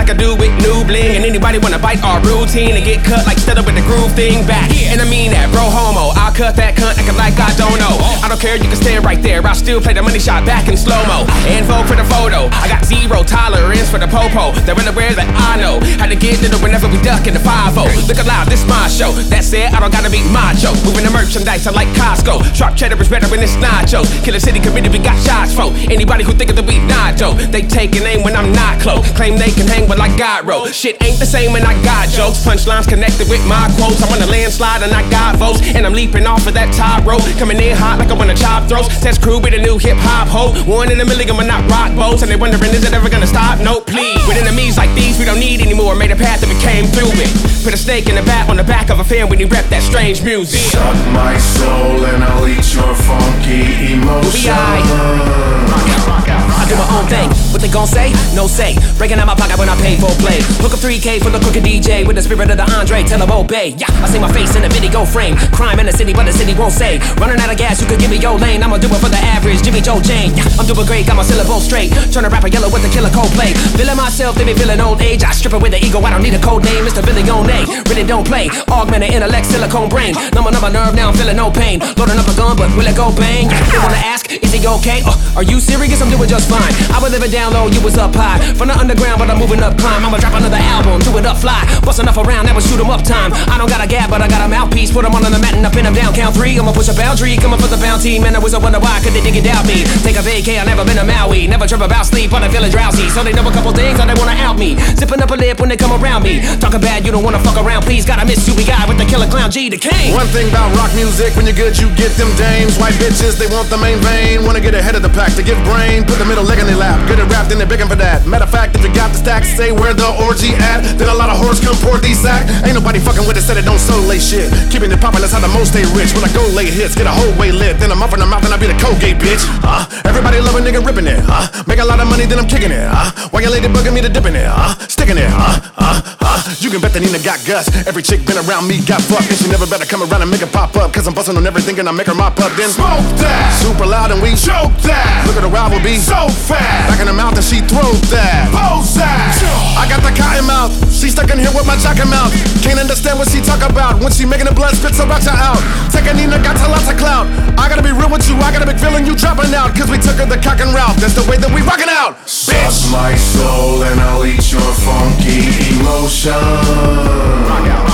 like I do with new bling. And anybody wanna bite our routine and get cut like set up with the groove thing back. And I mean that, bro homo. I'll cut that cunt acting like I don't know. I don't care, you can stand right there. I'll still play the money shot back in slow-mo. And vote for the photo. I got zero tolerance for the popo. They're unaware that I know how to get little whenever we duck in the 5-0. Look alive, this my show. That said, I don't gotta be macho. Moving the merchandise, I like Costco. Sharp cheddar is better when it's nachos. Killer City committed, we got shots for anybody who think of the beat nacho. They take an aim when I'm not close. Claim they can hang, but I got roll. Shit ain't the same when I got jokes. Punchlines connected with my quotes. I'm on a landslide and I got votes. And I'm leaping off of that top rope. Coming in hot like I wanna chop throats. Test crew with a new hip hop hoe. 1 in a million, but not rock boats. And they wondering, is it ever gonna stop? No, please. With enemies like these, we don't need anymore. Made a path that we came through it. Put a snake in the back on the back of a fan when you rep that strange music. Suck my soul and I'll eat your funky emotion. I do my own thing. What they gon' say? No say. Breaking out my pocket when I pay for play. Hook up 3K for the crooked DJ with the spirit of the Andre. Tell him obey. Yeah, I see my face in the video frame. Crime in the city, but the city won't say. Running out of gas, you could give me your lane. I'ma do it for the average Jimmy Joe Jane. Yeah, I'm doing great, got my syllables straight. Turn a rapper yellow with the killer Coldplay. Feeling myself, they be feeling old age. I strip it with the ego, I don't need a code name. Mr. Villione, really don't play. Augmented intellect, silicone brain. Number nerve, now I'm feeling no pain. Loading up a gun, but will it go bang? They wanna ask, is he okay? Are you serious? I'm doing just fine. I was living down low, you was up high. From the underground, but I'm moving up climb. I'ma drop another album, do it up fly. Bust enough around, that was shoot 'em up time. I don't got a gap, but I got a mouthpiece. Put 'em on the mat and I pin 'em down. Count 3, I'ma push a boundary. Coming for the bounty, man, I was a wonder why could they dig it out me? Take a vacay, I never been a Maui. Never trip about sleep, but I feel drowsy. So they know a couple things, or they wanna out me. Zipping up a lip when they come around me. Talking bad, you don't wanna fuck around, please. Gotta miss you, we got with the killer clown G, the king. One thing about rock music, when you're good, you get them dames. White bitches, they want the main vein. Wanna get ahead of the pack to get brain. Put the middle leg in their lap, get it wrapped and they're begging for that. Matter of fact, if you got the stacks, say where the orgy at. Then a lot of whores come pour these sack. Ain't nobody fucking with it, said it don't solo lay shit. Keeping it poppin', that's how the most stay rich. When I go lay hits, get a whole way lit. Then I'm up in the mouth and I be the Colgate bitch. Everybody love a nigga ripping it. Make a lot of money, then I'm kicking it. Why your lady bugging me to dipping it? Sticking it. You can bet that Nina got guts. Every chick been around me got fucked. And she never better come around and make it pop up. Cause I'm bustin' on everything and I make her mop up. Then smoke that. Super loud and we choke that. Look at the rival be so fast. Back in the mouth and she throw that. Pose that. I got the cotton mouth. She stuck in here with my jacket mouth. Can't understand what she talk about. When she making the blood spits her rocks out. Taking Nina got to lots of clout. I gotta be real with you. I gotta be feeling you dropping out. Cause we took her the cock and route. That's the way that we rockin' out. Bitch. Suck my soul and I'll eat your funky emotion. Rock out.